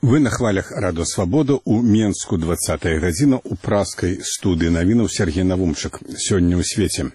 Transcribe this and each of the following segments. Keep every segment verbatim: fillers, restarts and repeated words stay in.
Вы на хвалях Радио Свобода у Менску двадцатая гадзіна у праскай студыі навінаў Сергей Навумчык. Сёння ў свеце.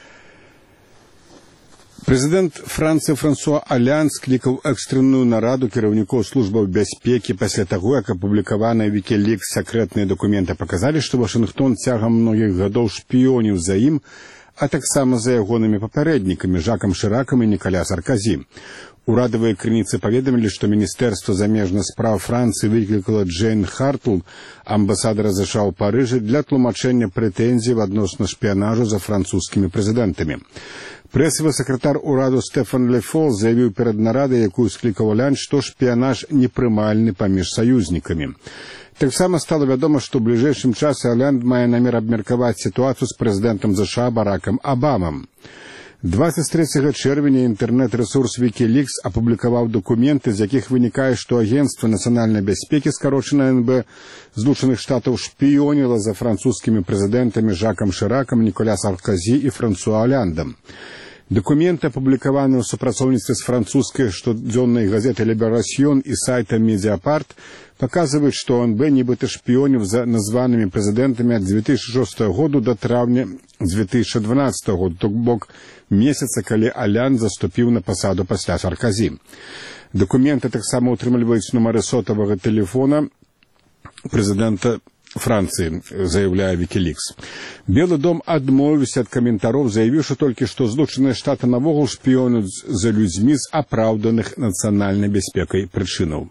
Прэзідэнт Францыі Франсуа Олянд склікаў экстранную нараду кіраўнікоў службаў бяспекі пасля таго, як апублікаваныя Wikileaks сакрэтныя дакументы паказалі, што Вашынгтон цягам многіх гадоў шпіёніў за ім, а таксама за ягонымі папярэднікамі Жакам Шыракам і Нікаля Сарказі. Урадавыя крыніцы паведамілі, што Міністэрства замежных спраў Францыі выклікала Джейн Хартл, амбасадара ЗША ў Парыжы, для тлумачэння прэтэнзій адносна шпіянажу за французскімі прэзідэнтамі. Прэсавы сакратар ураду Стэфан Ле Фол заявіў перад нарадай, якую склікаў Олянд, што шпіянаж непрымальны паміж саюзнікамі. Таксама стала вядома, што ў бліжэйшым часе Олянд мае намер абмеркаваць сітуацыю з прэзідэнтам ЗША Баракам Абамам. двадцать трэцяга чэрвеня інтэрнэт-рэсурс Wikileaks апублікаваў дакументы, з якіх вынікае, што Агенцтва нацыянальнай бяспекі, скарочана эн бэ, Злучаных Штатаў шпіёніла за французскімі прэзідэнтамі Жакам Шыракам, Ніколя Сарказі і Франсуа Оляндам. Дакументы, апублікаваныя ў супрацоўніцтве з французскай штодзённай газетай «Ліберасьён» і сайтам «Медиапарт», паказваюць, што эн бэ нібыта шпіёніў за названымі прэзідэнтамі ад две тысячи шостага году да траўня две тысячи дванаццатага году, то бок месяца, калі Олянд заступіў на пасаду пасля Сарказі. Дакументы таксама ўтрымліваюць нумары сотавага тэлефона прэзідэнта Францыі, заявляе Wikileaks. Белы дом адмовіўся ад каментароў, заявіўшы толькі, што Злучаныя Штаты навогул шпіёнуць за людзьмі з апраўданых нацыянальнай бяспекай прычынаў.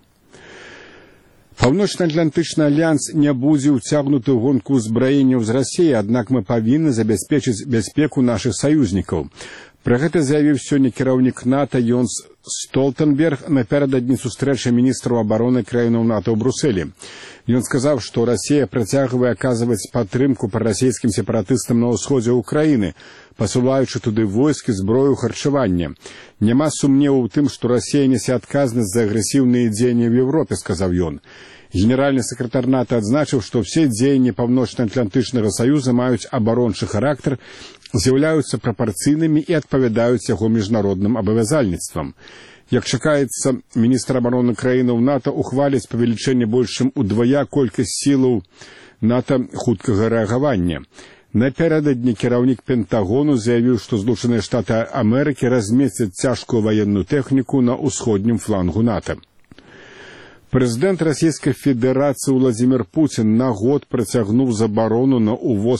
Паўночна-атлантычны альянс не будзе ўцягнуты ў гонку ўзбраенняў з Расіі, аднак мы павінны забяспечыць бяспеку нашых саюзнікаў. Пра гэта заявіў сёння кіраўнік НАТО Йонс Столтенберг напярэдадні сустрэчы міністраў абароны краінаў НАТО ў Брусэлі. Ён сказаў, што Расія працягвае аказваць падтрымку прарасійскім сепаратыстам на ўсходзе ўкраіны, пасылаючы туды войскі, зброю, харчаванне. Няма сумневу ў тым, што Расія нясе адказнасць за агрэсіўныя дзеянні ў Еўропе, сказаў ён. Генеральны сакратар НАТО адзначыў, што ўсе дзеянні Паўночна-атлантычнага саюза маюць абарончы характар, з'яўляюцца прапарцыйнымі і адпавядаюць яго міжнародным абавязальніцтвам. Як чакаецца, міністр абароны краінаў НАТО ухваліць павелічэнне больш чым удвая колькасць сілаў НАТО хуткага рэагавання. Напярэдадні кіраўнік Пентагону заявіў, што Злучаныя Штаты Амерыкі размесцяць цяжкую ваенную тэхніку на ўсходнім флангу НАТО. Прэзідэнт Расійскай Федэрацыі Владзімір Пуцін на год працягнуў забарону на ўвоз